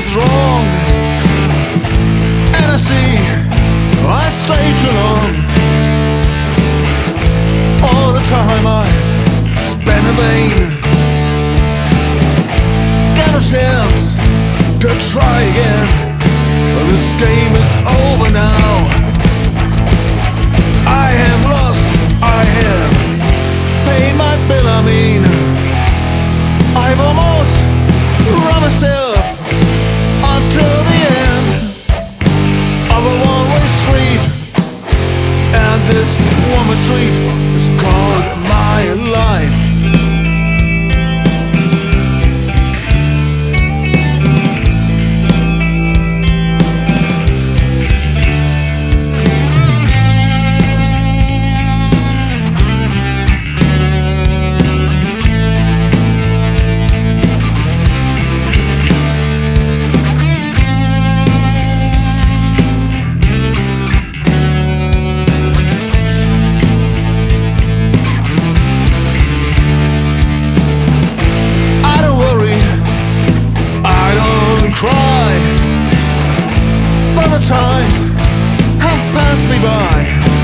is wrong, and I see I stay too long. All the time I spend in vain. Got a chance to try again, but this game is over now. I have lost, I have paid my bill, I mean I've almost run myself until the end of a one-way street, and this one-way street is called my life. Cry, but the times have passed me by.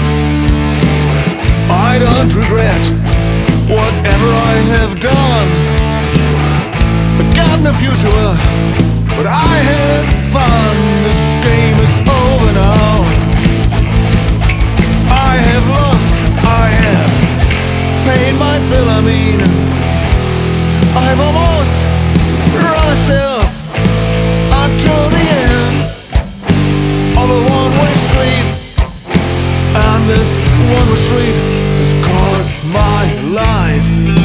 I don't regret whatever I have done. I got no future, but I had fun. This game is over now. I have lost, I have paid my bill, I mean I've almost run myself until the end of a one-way street, and this one-way street is called my life.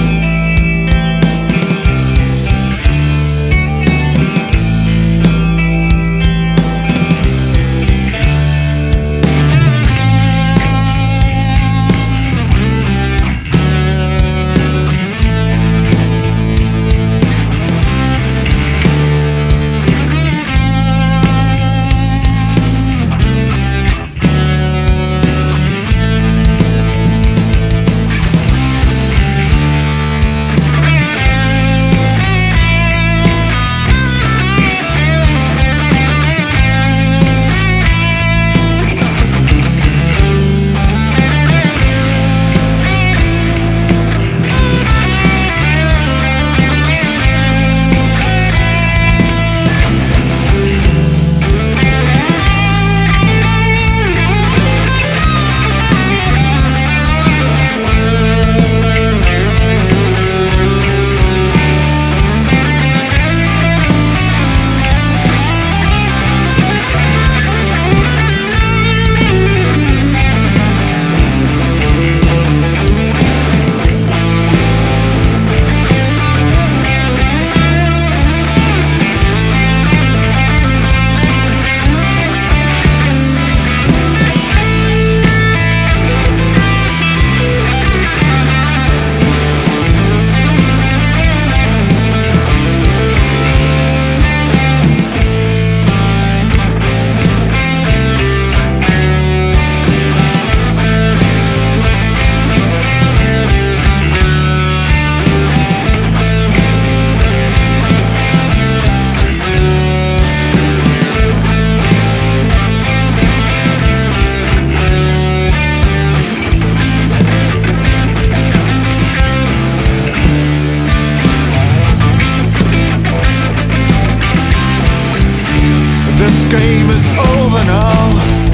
This game is over now,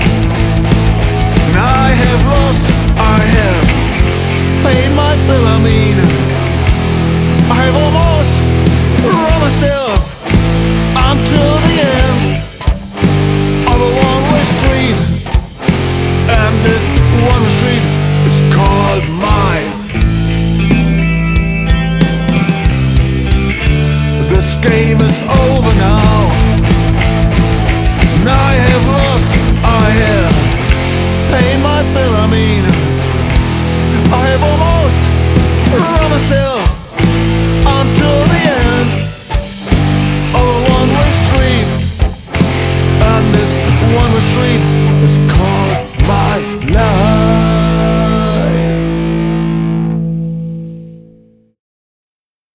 and I have lost, I have paid my bill, I mean I've almost run myself